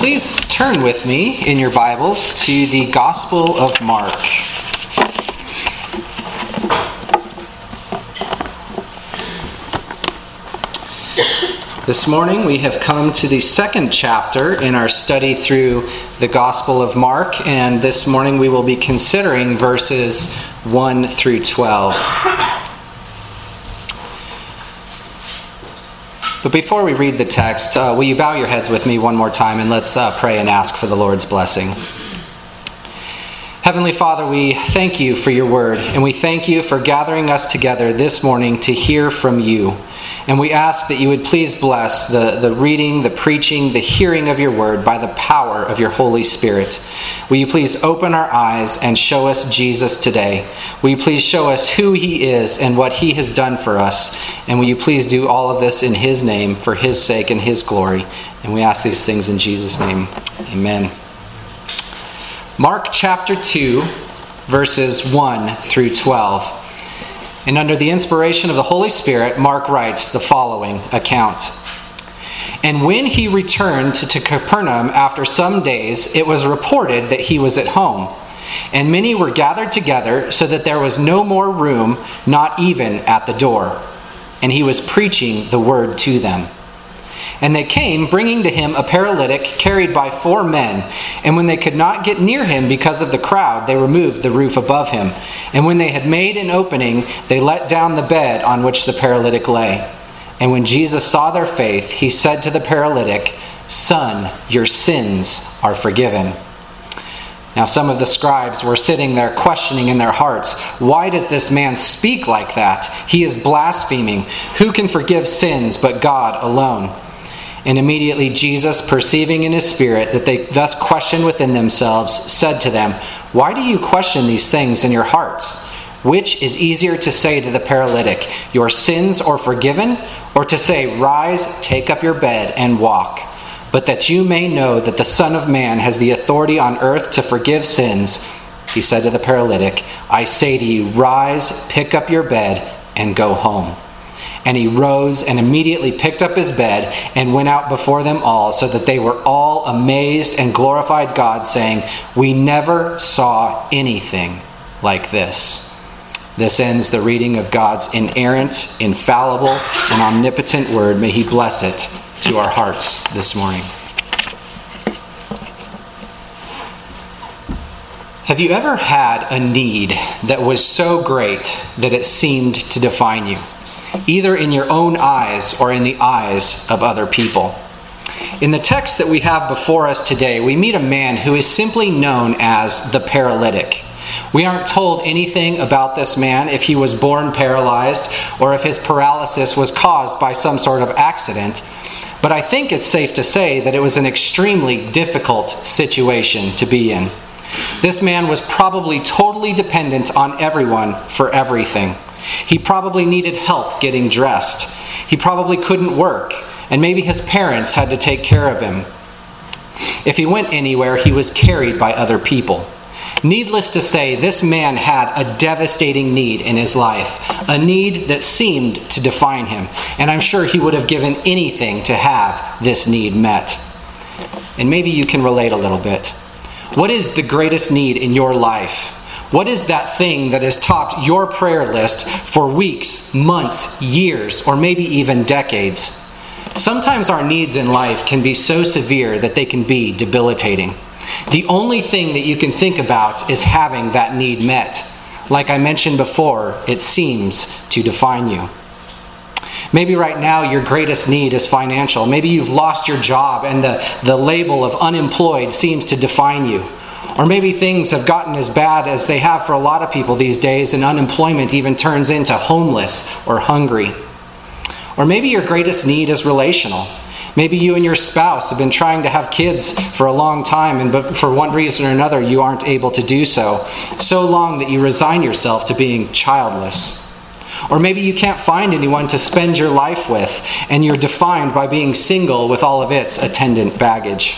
please turn with me in your Bibles to the Gospel of Mark. This morning we have come to the second chapter in our study through the Gospel of Mark, and this morning we will be considering verses 1 through 12. But before we read the text, will you bow your heads with me one more time and let's pray and ask for the Lord's blessing. Heavenly Father, we thank you for your word, and we thank you for gathering us together this morning to hear from you. And we ask that you would please bless the reading, the preaching, the hearing of your word by the power of your Holy Spirit. Will you please open our eyes and show us Jesus today? Will you please show us who he is and what he has done for us? And will you please do all of this in his name, for his sake and his glory? And we ask these things in Jesus' name. Amen. Mark chapter 2, verses 1 through 12. And under the inspiration of the Holy Spirit, Mark writes the following account. And when he returned to Capernaum after some days, it was reported that he was at home. And many were gathered together so that there was no more room, not even at the door. And he was preaching the word to them. And they came, bringing to him a paralytic carried by 4 men. And when they could not get near him because of the crowd, they removed the roof above him. And when they had made an opening, they let down the bed on which the paralytic lay. And when Jesus saw their faith, he said to the paralytic, "Son, your sins are forgiven." Now some of the scribes were sitting there questioning in their hearts, "Why does this man speak like that? He is blaspheming. Who can forgive sins but God alone?" And immediately Jesus, perceiving in his spirit that they thus questioned within themselves, said to them, "Why do you question these things in your hearts? Which is easier to say to the paralytic, 'Your sins are forgiven,' or to say, 'Rise, take up your bed and walk'? But that you may know that the Son of Man has the authority on earth to forgive sins," he said to the paralytic, "I say to you, rise, pick up your bed, and go home." And he rose and immediately picked up his bed and went out before them all, so that they were all amazed and glorified God, saying, "We never saw anything like this." This ends the reading of God's inerrant, infallible, and omnipotent word. May he bless it to our hearts this morning. Have you ever had a need that was so great that it seemed to define you, either in your own eyes or in the eyes of other people? In the text that we have before us today, we meet a man who is simply known as the paralytic. We aren't told anything about this man, if he was born paralyzed or if his paralysis was caused by some sort of accident. But I think it's safe to say that it was an extremely difficult situation to be in. This man was probably totally dependent on everyone for everything. He probably needed help getting dressed. He probably couldn't work, and maybe his parents had to take care of him. If he went anywhere, he was carried by other people. Needless to say, this man had a devastating need in his life, a need that seemed to define him, and I'm sure he would have given anything to have this need met. And maybe you can relate a little bit. What is the greatest need in your life? What is that thing that has topped your prayer list for weeks, months, years, or maybe even decades? Sometimes our needs in life can be so severe that they can be debilitating. The only thing that you can think about is having that need met. Like I mentioned before, it seems to define you. Maybe right now your greatest need is financial. Maybe you've lost your job and the label of unemployed seems to define you. Or maybe things have gotten as bad as they have for a lot of people these days, and unemployment even turns into homeless or hungry. Or maybe your greatest need is relational. Maybe you and your spouse have been trying to have kids for a long time, but for one reason or another you aren't able to do so long that you resign yourself to being childless. Or maybe you can't find anyone to spend your life with, and you're defined by being single with all of its attendant baggage.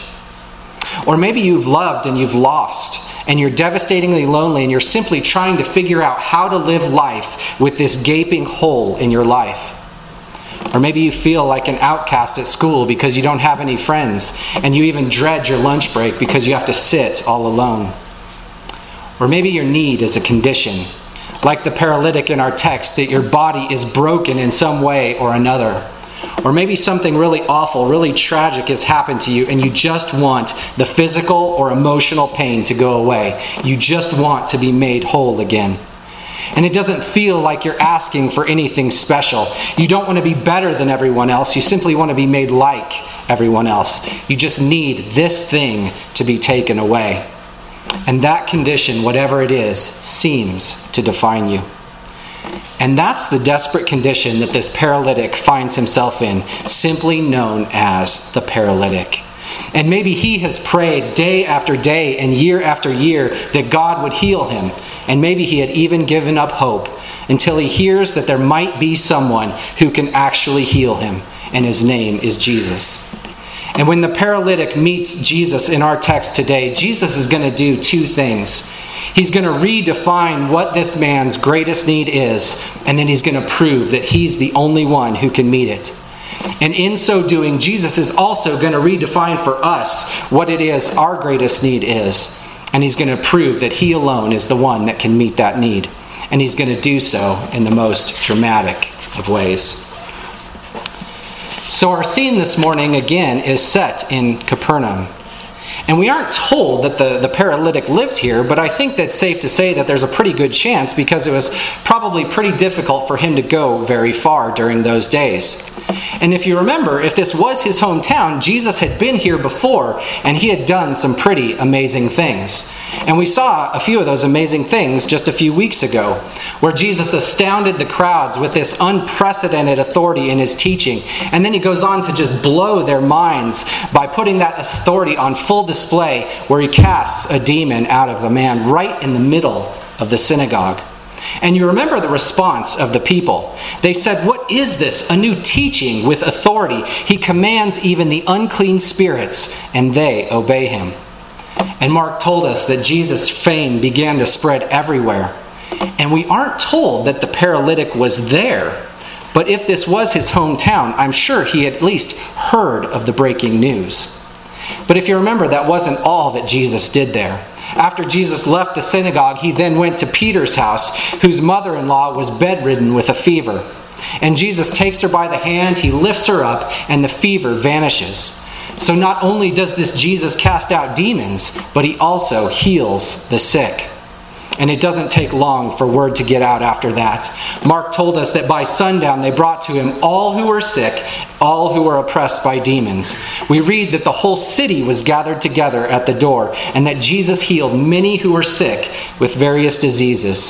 Or maybe you've loved and you've lost, and you're devastatingly lonely, and you're simply trying to figure out how to live life with this gaping hole in your life. Or maybe you feel like an outcast at school because you don't have any friends, and you even dread your lunch break because you have to sit all alone. Or maybe your need is a condition, like the paralytic in our text, that your body is broken in some way or another. Or maybe something really awful, really tragic has happened to you, and you just want the physical or emotional pain to go away. You just want to be made whole again. And it doesn't feel like you're asking for anything special. You don't want to be better than everyone else. You simply want to be made like everyone else. You just need this thing to be taken away. And that condition, whatever it is, seems to define you. And that's the desperate condition that this paralytic finds himself in, simply known as the paralytic. And maybe he has prayed day after day and year after year that God would heal him. And maybe he had even given up hope until he hears that there might be someone who can actually heal him. And his name is Jesus. And when the paralytic meets Jesus in our text today, Jesus is going to do two things. He's going to redefine what this man's greatest need is, and then he's going to prove that he's the only one who can meet it. And in so doing, Jesus is also going to redefine for us what it is our greatest need is. And he's going to prove that he alone is the one that can meet that need. And he's going to do so in the most dramatic of ways. So our scene this morning, again, is set in Capernaum. And we aren't told that the paralytic lived here, but I think that's safe to say that there's a pretty good chance because it was probably pretty difficult for him to go very far during those days. And if you remember, if this was his hometown, Jesus had been here before and he had done some pretty amazing things. And we saw a few of those amazing things just a few weeks ago, where Jesus astounded the crowds with this unprecedented authority in his teaching. And then he goes on to just blow their minds by putting that authority on full display, where he casts a demon out of a man right in the middle of the synagogue. And you remember the response of the people. They said, "What is this? A new teaching with authority. He commands even the unclean spirits, and they obey him." And Mark told us that Jesus' fame began to spread everywhere. And we aren't told that the paralytic was there. But if this was his hometown, I'm sure he had at least heard of the breaking news. But if you remember, that wasn't all that Jesus did there. After Jesus left the synagogue, he then went to Peter's house, whose mother-in-law was bedridden with a fever. And Jesus takes her by the hand, he lifts her up, and the fever vanishes. So not only does this Jesus cast out demons, but he also heals the sick. And it doesn't take long for word to get out after that. Mark told us that by sundown they brought to him all who were sick, all who were oppressed by demons. We read that the whole city was gathered together at the door, and that Jesus healed many who were sick with various diseases.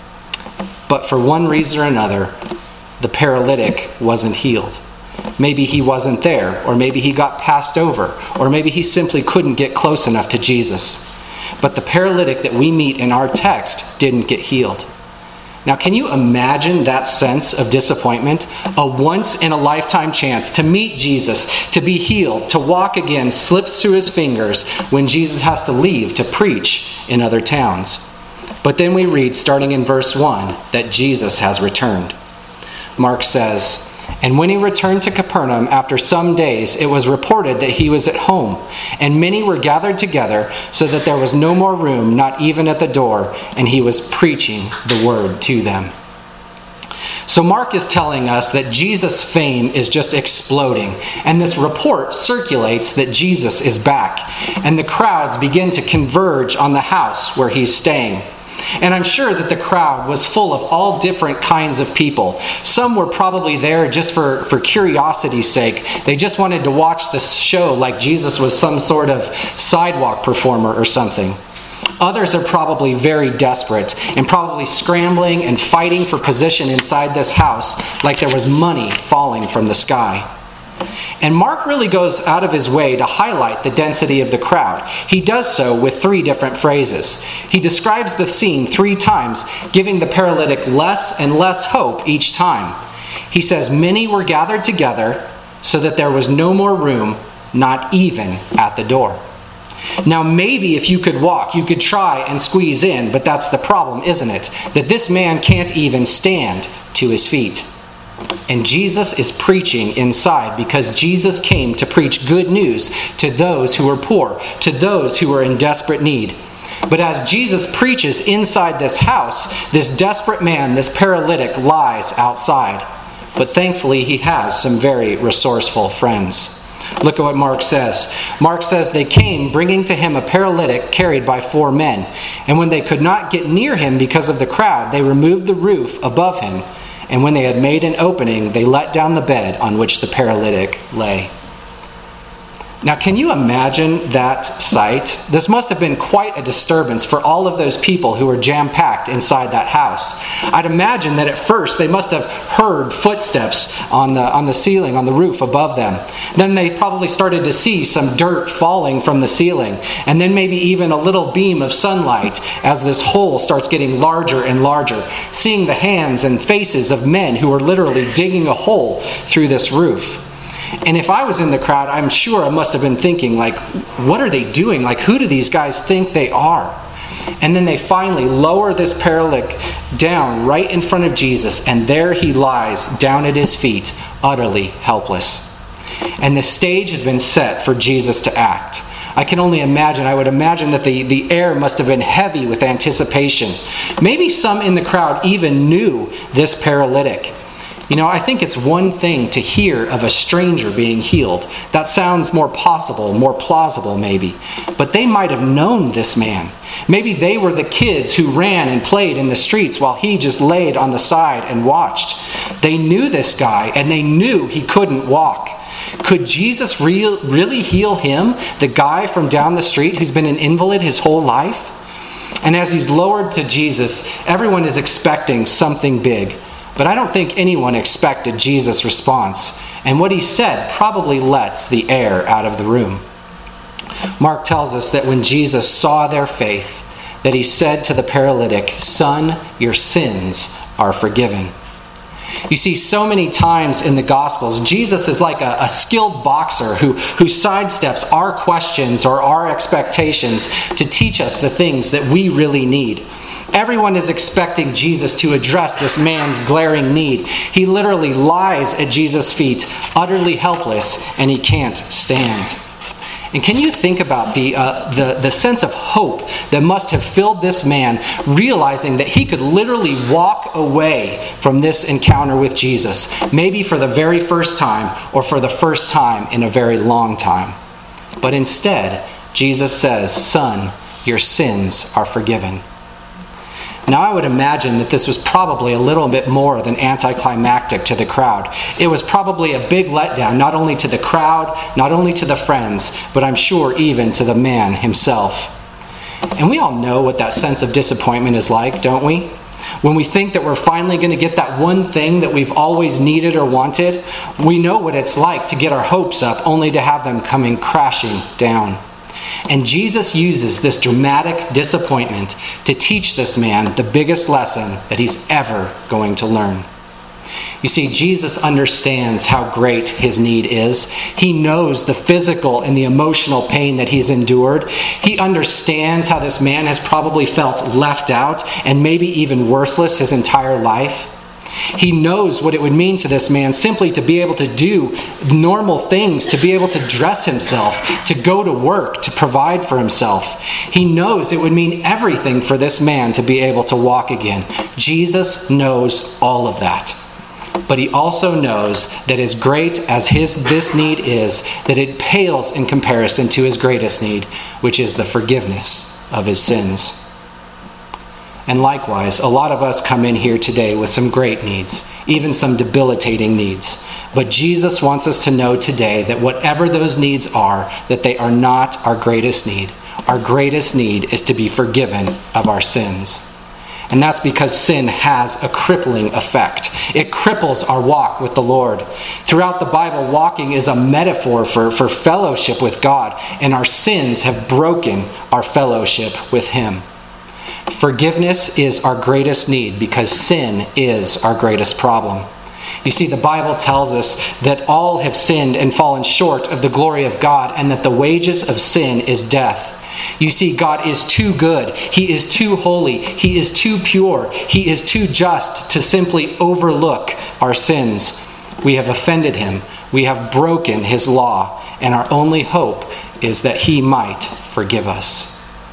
But for one reason or another, the paralytic wasn't healed. Maybe he wasn't there, or maybe he got passed over, or maybe he simply couldn't get close enough to Jesus. But the paralytic that we meet in our text didn't get healed. Now, can you imagine that sense of disappointment? A once-in-a-lifetime chance to meet Jesus, to be healed, to walk again, slips through his fingers when Jesus has to leave to preach in other towns. But then we read, starting in verse 1, that Jesus has returned. Mark says, "And when he returned to Capernaum after some days, it was reported that he was at home. And many were gathered together, so that there was no more room, not even at the door, and he was preaching the word to them." So Mark is telling us that Jesus' fame is just exploding. And this report circulates that Jesus is back. And the crowds begin to converge on the house where he's staying. And I'm sure that the crowd was full of all different kinds of people. Some were probably there just for curiosity's sake. They just wanted to watch the show like Jesus was some sort of sidewalk performer or something. Others are probably very desperate and probably scrambling and fighting for position inside this house like there was money falling from the sky. And Mark really goes out of his way to highlight the density of the crowd. He does so with 3 different phrases. He describes the scene 3 times, giving the paralytic less and less hope each time. He says, "Many were gathered together, so that there was no more room, not even at the door." Now maybe if you could walk, you could try and squeeze in, but that's the problem, isn't it? That this man can't even stand to his feet. And Jesus is preaching inside because Jesus came to preach good news to those who were poor, to those who were in desperate need. But as Jesus preaches inside this house, this desperate man, this paralytic, lies outside. But thankfully, he has some very resourceful friends. Look at what Mark says. Mark says, they came bringing to him a paralytic carried by 4 men. And when they could not get near him because of the crowd, they removed the roof above him. And when they had made an opening, they let down the bed on which the paralytic lay. Now, can you imagine that sight? This must have been quite a disturbance for all of those people who were jam-packed inside that house. I'd imagine that at first they must have heard footsteps on the ceiling, on the roof above them. Then they probably started to see some dirt falling from the ceiling, and then maybe even a little beam of sunlight as this hole starts getting larger and larger, seeing the hands and faces of men who were literally digging a hole through this roof. And if I was in the crowd, I'm sure I must have been thinking, like, what are they doing? Like, who do these guys think they are? And then they finally lower this paralytic down right in front of Jesus, and there he lies down at his feet, utterly helpless. And the stage has been set for Jesus to act. I can only imagine, I would imagine that the air must have been heavy with anticipation. Maybe some in the crowd even knew this paralytic. You know, I think it's one thing to hear of a stranger being healed. That sounds more possible, more plausible maybe. But they might have known this man. Maybe they were the kids who ran and played in the streets while he just laid on the side and watched. They knew this guy, and they knew he couldn't walk. Could Jesus really heal him, the guy from down the street who's been an invalid his whole life? And as he's lowered to Jesus, everyone is expecting something big. But I don't think anyone expected Jesus' response. And what he said probably lets the air out of the room. Mark tells us that when Jesus saw their faith, that he said to the paralytic, "Son, your sins are forgiven." You see, so many times in the Gospels, Jesus is like a skilled boxer who sidesteps our questions or our expectations to teach us the things that we really need. Everyone is expecting Jesus to address this man's glaring need. He literally lies at Jesus' feet, utterly helpless, and he can't stand. And can you think about the sense of hope that must have filled this man, realizing that he could literally walk away from this encounter with Jesus, maybe for the very first time or for the first time in a very long time. But instead, Jesus says, "Son, your sins are forgiven." Now, I would imagine that this was probably a little bit more than anticlimactic to the crowd. It was probably a big letdown, not only to the crowd, not only to the friends, but I'm sure even to the man himself. And we all know what that sense of disappointment is like, don't we? When we think that we're finally going to get that one thing that we've always needed or wanted, we know what it's like to get our hopes up only to have them coming crashing down. And Jesus uses this dramatic disappointment to teach this man the biggest lesson that he's ever going to learn. You see, Jesus understands how great his need is. He knows the physical and the emotional pain that he's endured. He understands how this man has probably felt left out and maybe even worthless his entire life. He knows what it would mean to this man simply to be able to do normal things, to be able to dress himself, to go to work, to provide for himself. He knows it would mean everything for this man to be able to walk again. Jesus knows all of that. But he also knows that as great as this need is, that it pales in comparison to his greatest need, which is the forgiveness of his sins. And likewise, a lot of us come in here today with some great needs, even some debilitating needs. But Jesus wants us to know today that whatever those needs are, that they are not our greatest need. Our greatest need is to be forgiven of our sins. And that's because sin has a crippling effect. It cripples our walk with the Lord. Throughout the Bible, walking is a metaphor for fellowship with God, and our sins have broken our fellowship with Him. Forgiveness is our greatest need because sin is our greatest problem. You see, the Bible tells us that all have sinned and fallen short of the glory of God, and that the wages of sin is death. You see, God is too good. He is too holy. He is too pure. He is too just to simply overlook our sins. We have offended him. We have broken his law. And our only hope is that he might forgive us.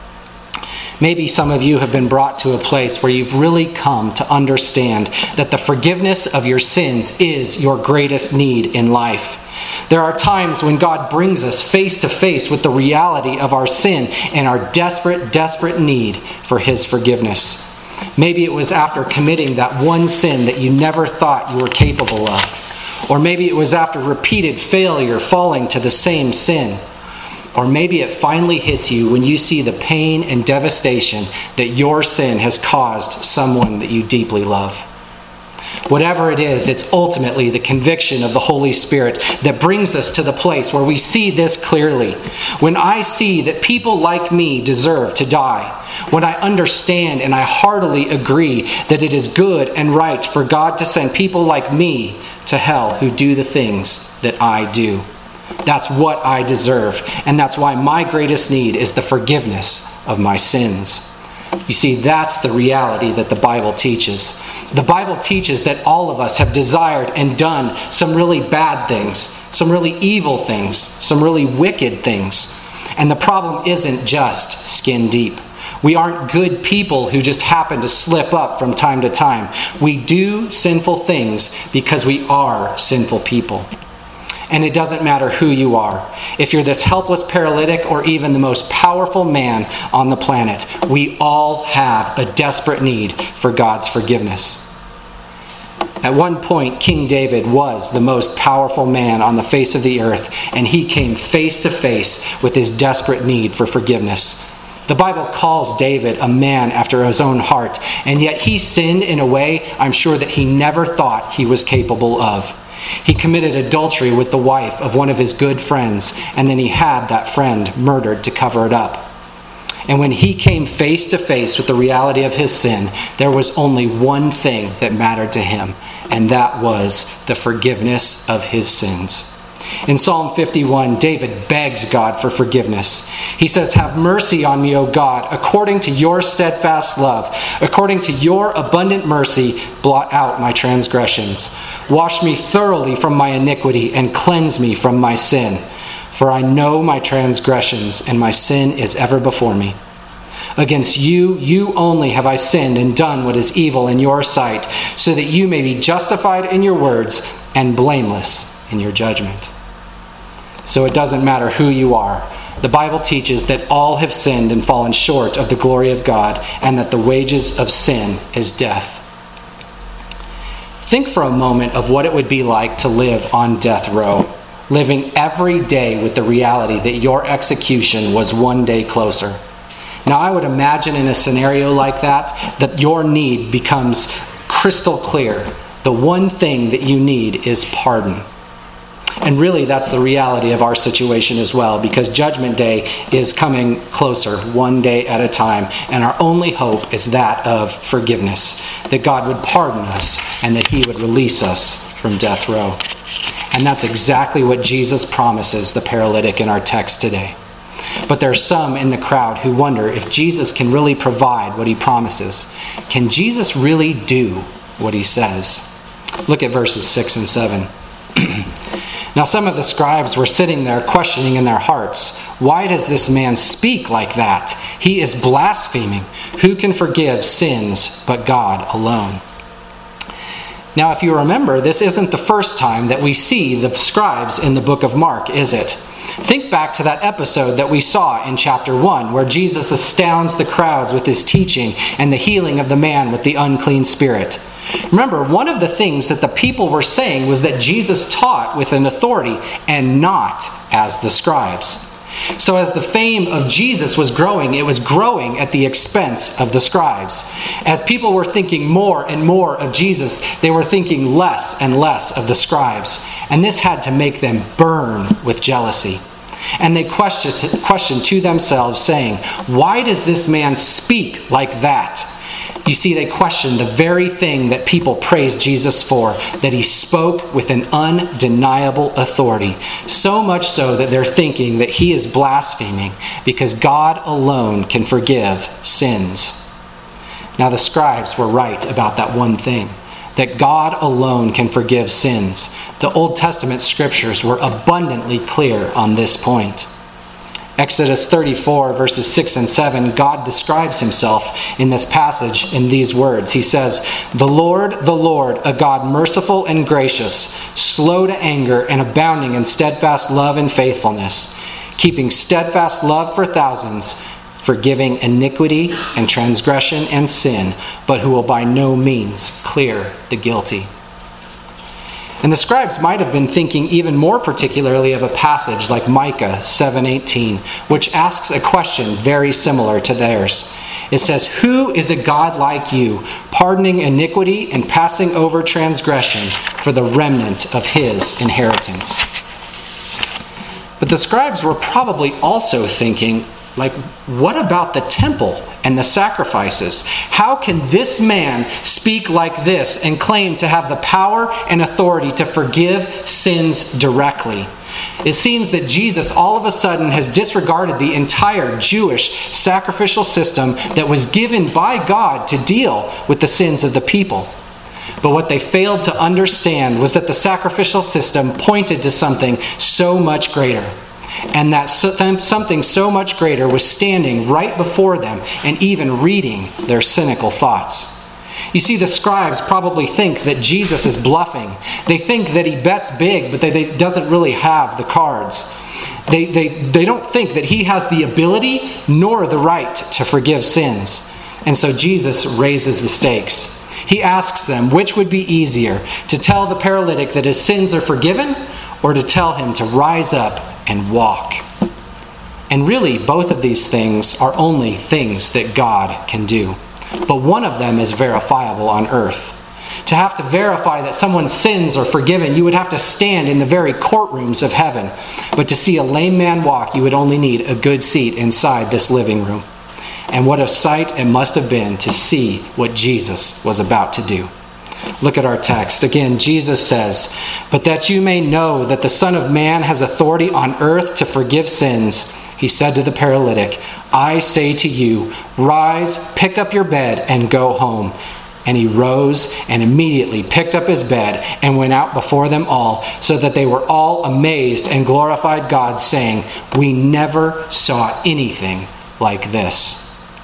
Maybe some of you have been brought to a place where you've really come to understand that the forgiveness of your sins is your greatest need in life. There are times when God brings us face to face with the reality of our sin and our desperate, desperate need for his forgiveness. Maybe it was after committing that one sin that you never thought you were capable of. Or maybe it was after repeated failure falling to the same sin. Or maybe it finally hits you when you see the pain and devastation that your sin has caused someone that you deeply love. Whatever it is, it's ultimately the conviction of the Holy Spirit that brings us to the place where we see this clearly. When I see that people like me deserve to die, when I understand and I heartily agree that it is good and right for God to send people like me to hell who do the things that I do. That's what I deserve, and that's why my greatest need is the forgiveness of my sins. You see, that's the reality that the Bible teaches. The Bible teaches that all of us have desired and done some really bad things, some really evil things, some really wicked things. And the problem isn't just skin deep. We aren't good people who just happen to slip up from time to time. We do sinful things because we are sinful people. And it doesn't matter who you are. If you're this helpless paralytic or even the most powerful man on the planet, we all have a desperate need for God's forgiveness. At one point, King David was the most powerful man on the face of the earth, and he came face to face with his desperate need for forgiveness. The Bible calls David a man after his own heart, and yet he sinned in a way I'm sure that he never thought he was capable of. He committed adultery with the wife of one of his good friends, and then he had that friend murdered to cover it up. And when he came face to face with the reality of his sin, there was only one thing that mattered to him, and that was the forgiveness of his sins. In Psalm 51, David begs God for forgiveness. He says, "Have mercy on me, O God, according to your steadfast love. According to your abundant mercy, blot out my transgressions. Wash me thoroughly from my iniquity and cleanse me from my sin. For I know my transgressions, and my sin is ever before me. Against you, you only have I sinned and done what is evil in your sight, so that you may be justified in your words and blameless in your judgment." So it doesn't matter who you are. The Bible teaches that all have sinned and fallen short of the glory of God, and that the wages of sin is death. Think for a moment of what it would be like to live on death row, living every day with the reality that your execution was one day closer. Now, I would imagine in a scenario like that your need becomes crystal clear. The one thing that you need is pardon. And really, that's the reality of our situation as well, because Judgment Day is coming closer, one day at a time, and our only hope is that of forgiveness, that God would pardon us and that he would release us from death row. And that's exactly what Jesus promises the paralytic in our text today. But there are some in the crowd who wonder if Jesus can really provide what he promises. Can Jesus really do what he says? Look at verses 6 and 7. Now some of the scribes were sitting there questioning in their hearts, "Why does this man speak like that? He is blaspheming. Who can forgive sins but God alone?" Now if you remember, this isn't the first time that we see the scribes in the book of Mark, is it? Think back to that episode that we saw in chapter 1, where Jesus astounds the crowds with his teaching and the healing of the man with the unclean spirit. Remember, one of the things that the people were saying was that Jesus taught with an authority and not as the scribes. So as the fame of Jesus was growing, it was growing at the expense of the scribes. As people were thinking more and more of Jesus, they were thinking less and less of the scribes. And this had to make them burn with jealousy. And they questioned to themselves, saying, "Why does this man speak like that?" You see, they questioned the very thing that people praised Jesus for, that he spoke with an undeniable authority. So much so that they're thinking that he is blaspheming because God alone can forgive sins. Now the scribes were right about that one thing. that God alone can forgive sins. The Old Testament scriptures were abundantly clear on this point. Exodus 34, verses 6 and 7, God describes himself in this passage in these words. He says, the Lord, a God merciful and gracious, slow to anger and abounding in steadfast love and faithfulness, keeping steadfast love for thousands, forgiving iniquity and transgression and sin, but who will by no means clear the guilty. And the scribes might have been thinking even more particularly of a passage like Micah 7:18, which asks a question very similar to theirs. It says, who is a God like you, pardoning iniquity and passing over transgression for the remnant of his inheritance? But the scribes were probably also thinking, what about the temple and the sacrifices? How can this man speak like this and claim to have the power and authority to forgive sins directly? It seems that Jesus all of a sudden has disregarded the entire Jewish sacrificial system that was given by God to deal with the sins of the people. But what they failed to understand was that the sacrificial system pointed to something so much greater. And that something so much greater was standing right before them and even reading their cynical thoughts. You see, the scribes probably think that Jesus is bluffing. They think that he bets big, but they doesn't really have the cards. They don't think that he has the ability nor the right to forgive sins. And so Jesus raises the stakes. He asks them which would be easier, to tell the paralytic that his sins are forgiven, or to tell him to rise up and walk. And really, both of these things are only things that God can do. But one of them is verifiable on earth. To have to verify that someone's sins are forgiven, you would have to stand in the very courtrooms of heaven. But to see a lame man walk, you would only need a good seat inside this living room. And what a sight it must have been to see what Jesus was about to do. Look at our text. Again, Jesus says, but that you may know that the Son of Man has authority on earth to forgive sins, he said to the paralytic, I say to you, rise, pick up your bed, and go home. And he rose and immediately picked up his bed and went out before them all, so that they were all amazed and glorified God, saying, we never saw anything like this.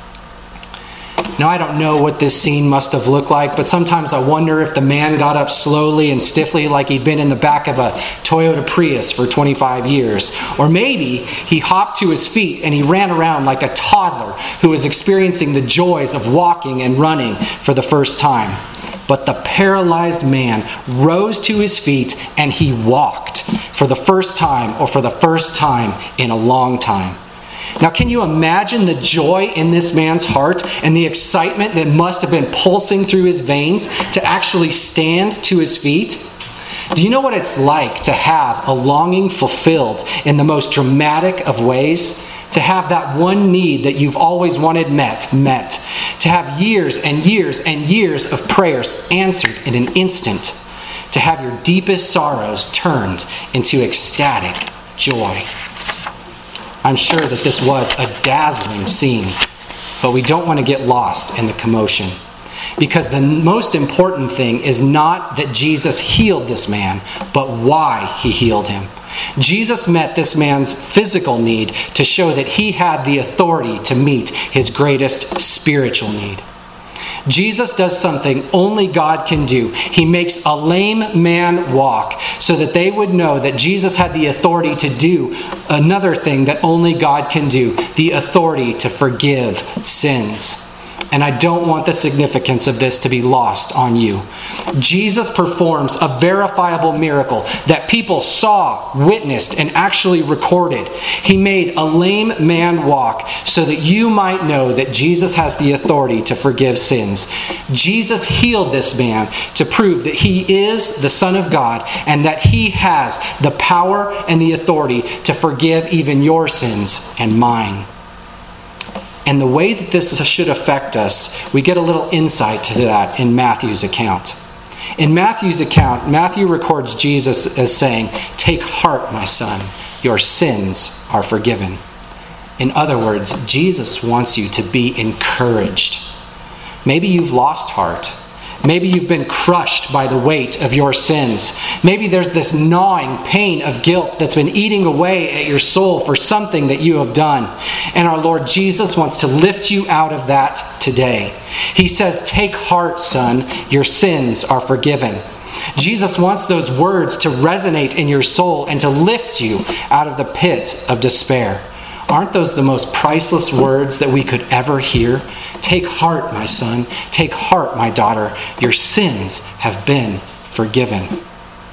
Now, I don't know what this scene must have looked like, but sometimes I wonder if the man got up slowly and stiffly like he'd been in the back of a Toyota Prius for 25 years. Or maybe he hopped to his feet and he ran around like a toddler who was experiencing the joys of walking and running for the first time. But the paralyzed man rose to his feet and he walked for the first time, or for the first time in a long time. Now, can you imagine the joy in this man's heart and the excitement that must have been pulsing through his veins to actually stand to his feet? Do you know what it's like to have a longing fulfilled in the most dramatic of ways? To have that one need that you've always wanted met. To have years and years and years of prayers answered in an instant. To have your deepest sorrows turned into ecstatic joy. I'm sure that this was a dazzling scene, but we don't want to get lost in the commotion. Because the most important thing is not that Jesus healed this man, but why he healed him. Jesus met this man's physical need to show that he had the authority to meet his greatest spiritual need. Jesus does something only God can do. He makes a lame man walk so that they would know that Jesus had the authority to do another thing that only God can do, the authority to forgive sins. And I don't want the significance of this to be lost on you. Jesus performs a verifiable miracle that people saw, witnessed, and actually recorded. He made a lame man walk so that you might know that Jesus has the authority to forgive sins. Jesus healed this man to prove that he is the Son of God and that he has the power and the authority to forgive even your sins and mine. And the way that this should affect us, we get a little insight to that in Matthew's account. In Matthew's account, Matthew records Jesus as saying, "Take heart, my son, your sins are forgiven." In other words, Jesus wants you to be encouraged. Maybe you've lost heart. Maybe you've been crushed by the weight of your sins. Maybe there's this gnawing pain of guilt that's been eating away at your soul for something that you have done. And our Lord Jesus wants to lift you out of that today. He says, "Take heart, son, your sins are forgiven." Jesus wants those words to resonate in your soul and to lift you out of the pit of despair. Aren't those the most priceless words that we could ever hear? Take heart, my son. Take heart, my daughter. Your sins have been forgiven.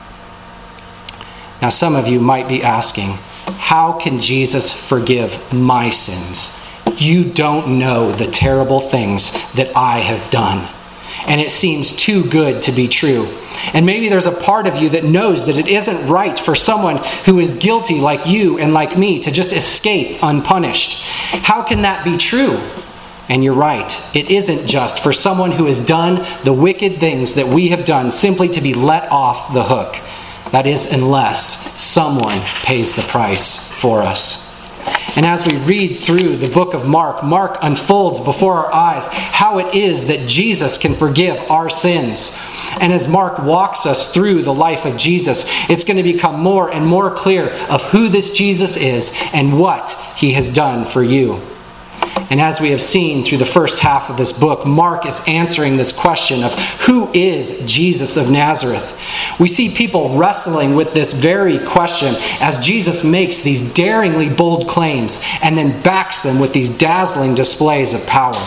Now, some of you might be asking, how can Jesus forgive my sins? You don't know the terrible things that I have done. And it seems too good to be true. And maybe there's a part of you that knows that it isn't right for someone who is guilty like you and like me to just escape unpunished. How can that be true? And you're right. It isn't just for someone who has done the wicked things that we have done simply to be let off the hook. That is, unless someone pays the price for us. And as we read through the book of Mark, Mark unfolds before our eyes how it is that Jesus can forgive our sins. And as Mark walks us through the life of Jesus, it's going to become more and more clear of who this Jesus is and what he has done for you. And as we have seen through the first half of this book, Mark is answering this question of who is Jesus of Nazareth. We see people wrestling with this very question as Jesus makes these daringly bold claims and then backs them with these dazzling displays of power.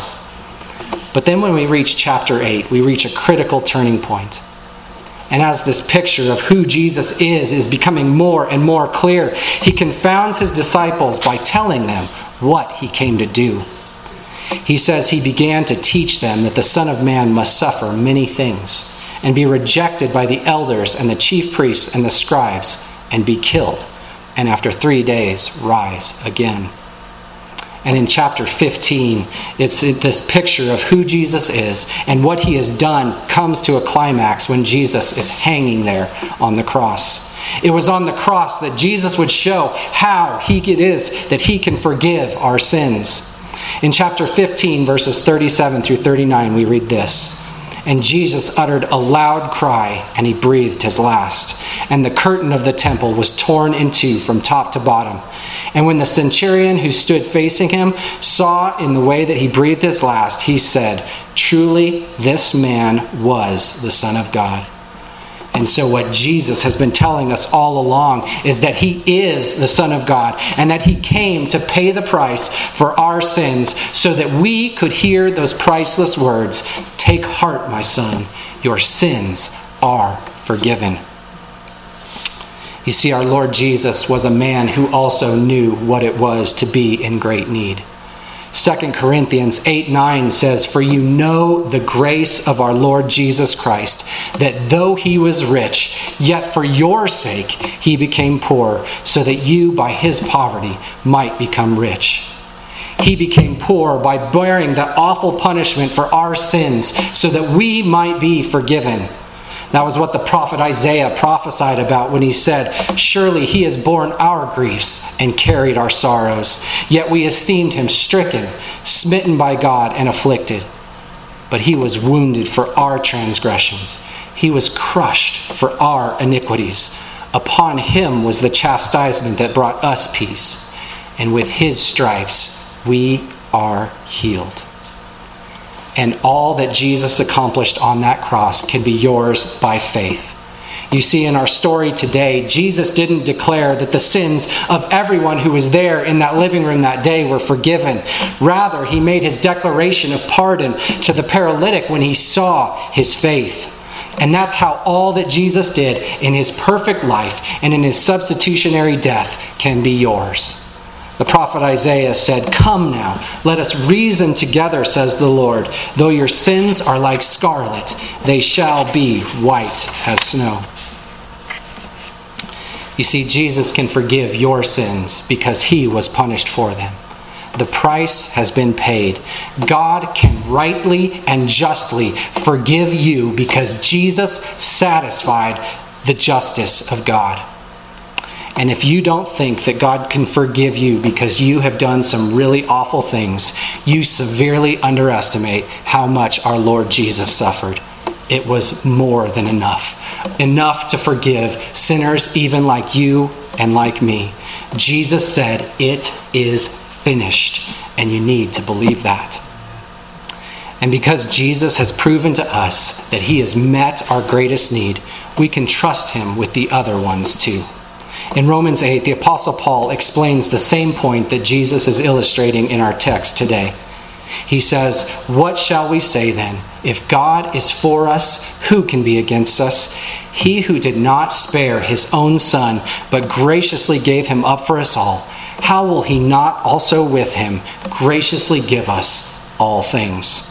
But then when we reach chapter 8, we reach a critical turning point. And as this picture of who Jesus is becoming more and more clear, he confounds his disciples by telling them what he came to do. He says he began to teach them that the Son of Man must suffer many things and be rejected by the elders and the chief priests and the scribes and be killed, and after 3 days rise again. And in chapter 15, it's this picture of who Jesus is and what he has done comes to a climax when Jesus is hanging there on the cross. It was on the cross that Jesus would show how it is that he can forgive our sins. In chapter 15, verses 37 through 39, we read this. And Jesus uttered a loud cry, and he breathed his last. And the curtain of the temple was torn in two from top to bottom. And when the centurion who stood facing him saw in the way that he breathed his last, he said, "Truly, this man was the Son of God." And so what Jesus has been telling us all along is that he is the Son of God and that he came to pay the price for our sins so that we could hear those priceless words, "Take heart, my son, your sins are forgiven." You see, our Lord Jesus was a man who also knew what it was to be in great need. 2 Corinthians 8:9 says, "For you know the grace of our Lord Jesus Christ, that though he was rich, yet for your sake he became poor, so that you by his poverty might become rich." He became poor by bearing the awful punishment for our sins, so that we might be forgiven. That was what the prophet Isaiah prophesied about when he said, "Surely he has borne our griefs and carried our sorrows. Yet we esteemed him stricken, smitten by God, and afflicted. But he was wounded for our transgressions. He was crushed for our iniquities. Upon him was the chastisement that brought us peace. And with his stripes we are healed." And all that Jesus accomplished on that cross can be yours by faith. You see, in our story today, Jesus didn't declare that the sins of everyone who was there in that living room that day were forgiven. Rather, he made his declaration of pardon to the paralytic when he saw his faith. And that's how all that Jesus did in his perfect life and in his substitutionary death can be yours. The prophet Isaiah said, "Come now, let us reason together, says the Lord. Though your sins are like scarlet, they shall be white as snow." You see, Jesus can forgive your sins because he was punished for them. The price has been paid. God can rightly and justly forgive you because Jesus satisfied the justice of God. And if you don't think that God can forgive you because you have done some really awful things, you severely underestimate how much our Lord Jesus suffered. it was more than enough. Enough to forgive sinners even like you and like me. Jesus said, "It is finished," and you need to believe that. And because Jesus has proven to us that he has met our greatest need, we can trust him with the other ones too. In Romans 8, the Apostle Paul explains the same point that Jesus is illustrating in our text today. He says, "What shall we say then? If God is for us, who can be against us? He who did not spare his own son, but graciously gave him up for us all, how will he not also with him graciously give us all things?"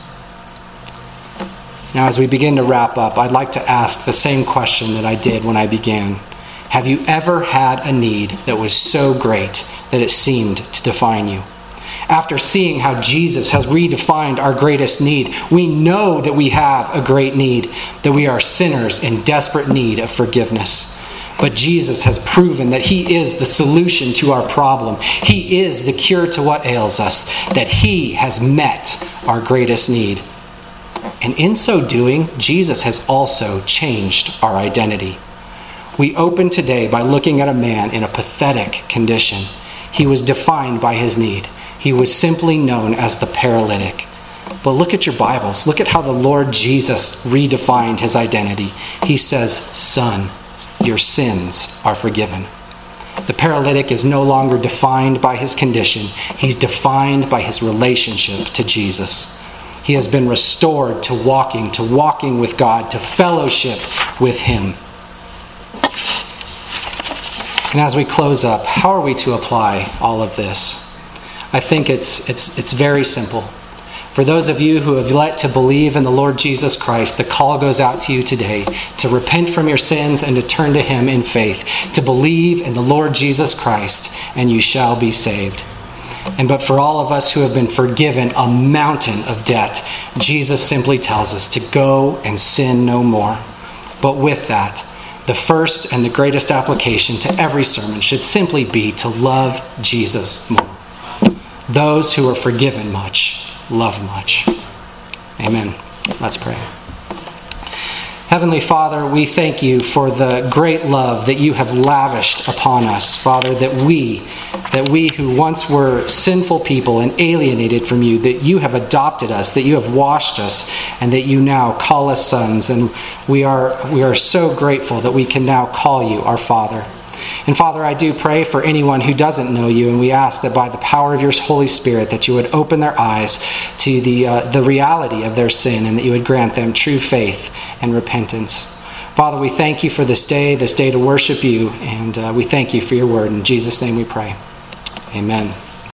Now, as we begin to wrap up, I'd like to ask the same question that I did when I began. Have you ever had a need that was so great that it seemed to define you? After seeing how Jesus has redefined our greatest need, we know that we have a great need, that we are sinners in desperate need of forgiveness. But Jesus has proven that he is the solution to our problem. He is the cure to what ails us, that he has met our greatest need. And in so doing, Jesus has also changed our identity. We open today by looking at a man in a pathetic condition. He was defined by his need. He was simply known as the paralytic. But look at your Bibles. Look at how the Lord Jesus redefined his identity. He says, "Son, your sins are forgiven." The paralytic is no longer defined by his condition. He's defined by his relationship to Jesus. He has been restored to walking with God, to fellowship with him. And as we close up, how are we to apply all of this? I think it's very simple. For those of you who have yet to believe in the Lord Jesus Christ, the call goes out to you today to repent from your sins and to turn to him in faith, to believe in the Lord Jesus Christ, and you shall be saved. But for all of us who have been forgiven a mountain of debt, Jesus simply tells us to go and sin no more. But with that, the first and the greatest application to every sermon should simply be to love Jesus more. Those who are forgiven much, love much. Amen. Let's pray. Heavenly Father, we thank you for the great love that you have lavished upon us, Father, that we who once were sinful people and alienated from you, that you have adopted us, that you have washed us, and that you now call us sons. And we are so grateful that we can now call you our Father. And Father, I do pray for anyone who doesn't know you, and we ask that by the power of your Holy Spirit that you would open their eyes to the reality of their sin, and that you would grant them true faith and repentance. Father, we thank you for this day to worship you, and we thank you for your word. In Jesus' name we pray. Amen.